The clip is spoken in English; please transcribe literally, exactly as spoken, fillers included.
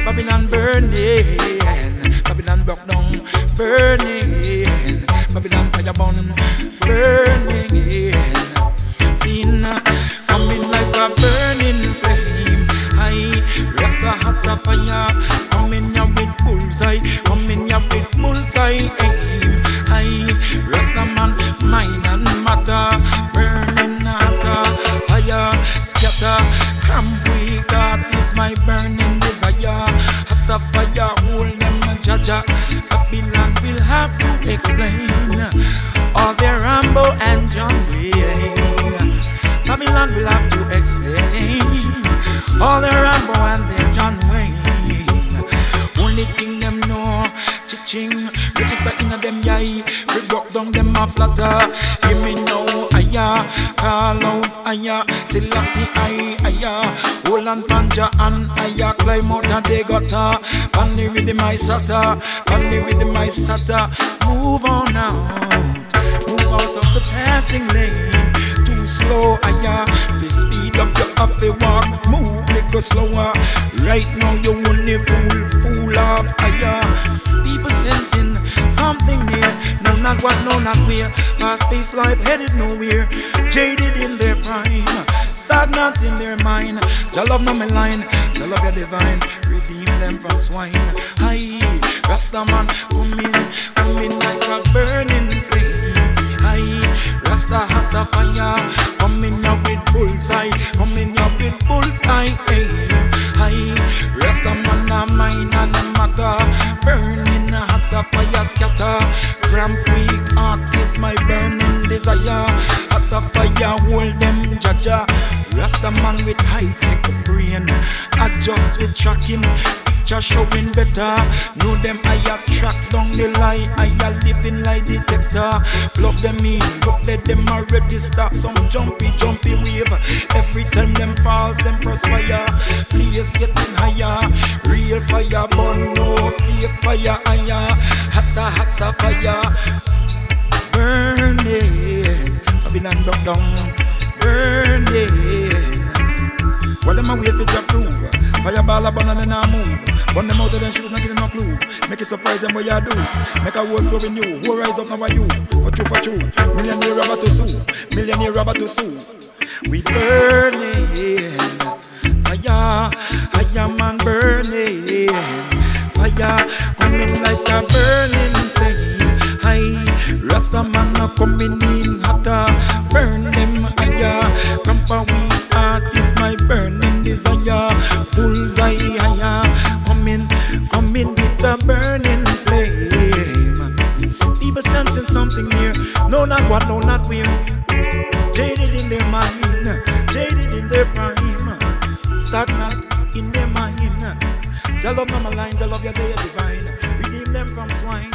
Babylon burning, Babylon broke down, burning, Babylon fire burn, burning. Sin coming like a burning flame. I Rasta hot a fire, coming here with bullseye, coming here with bullseye aim. I Rasta man, mind and matter, burning hotter, fire scatter. Come we God is my burning desire. Hot a fire, hold them and jaja. Babylon will have to explain all their Rambo and John Wayne. Babylon will have to explain all their Rambo and their John Wayne. Only thing them know, chiching, register in a them yai. We broke down them a flatter. Hear me now, aya, call out, aya. Selassie, ay, aya. Hold on, panja and aya. Climb out and they got her. Panny with the my sata, panny with the my sata. Move on out, move out of the passing lane. Too slow, aya. They speed up, you have to walk. Move little slower. Right now you only fool, fool of aya. People sensing something near. No, not what, no, not where. Fast-paced life headed nowhere. Jaded in their prime, stagnant in their mind. Jah love no me line, Jah love your divine. Redeem them from swine. Aye, Rasta man, come in, come in like a burning flame. Aye, Rasta hot a fire, come in here with bullseye, come in here with bullseye aim. Aye, Rasta man a mine and a matter, burning a hot a fire scatter. Cramp weak heart is my burning desire. Hot a fire hold them jaja. Rasta man with high tech brain, adjust with tracking. Just showing better. Know them I have tracked down the lie. I have living lie detector. Plug them in, look let them a register. Some jumpy, jumpy wave. Every time them falls, them perspire. Place getting higher. Real fire burn, no fake fire higher. Hotter, hotter fire. Burning. Babylon broke down. Burning. What them a wait for to prove? Fireball a bun and then I move. Burn them out of them shoes, not give them no clue. Make it surprise them what you do. Make a whole story new. Who rise up now are you? For true, for true. Millionaire robber to sue. Millionaire robber to sue. We burning. Fire, fire man burning. Fire coming like a burning flame. Aye, Rasta man a coming in hotter. Burn them higher. Grandpa we heart is my burning desire. Bullseye higher. Come in, come in with the burning flame. People sensing something here. No, not what, no, not where. Jaded in their mind, jaded in their prime. Stagnant in their mind. Jah love no my lines, I love your day divine. Redeem them from swine.